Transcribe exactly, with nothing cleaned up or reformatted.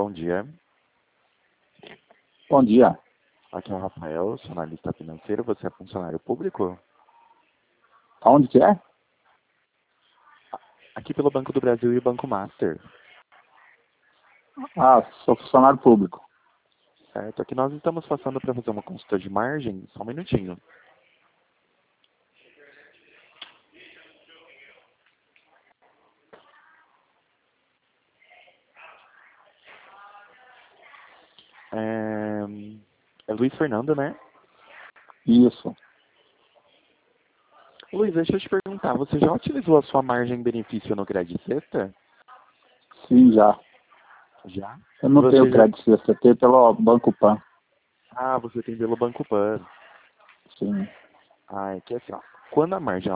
bom dia. Bom dia. Aqui é o Rafael, sou analista financeiro. Você é funcionário público? Aonde que é? Aqui pelo Banco do Brasil e Banco Master. Ah, sou funcionário público. Certo, aqui nós estamos passando para fazer uma consulta de margem. Só um minutinho. É, é Luiz Fernando, né? Isso. Luiz, deixa eu te perguntar. Você já utilizou a sua margem benefício no Crédito Sexta? Sim, já. Já? Eu não Você tenho já... crédito sexta, eu tenho pelo Banco Pan. Ah, você tem pelo Banco Pan. Sim. Ah, é que assim, ó. Quando a margem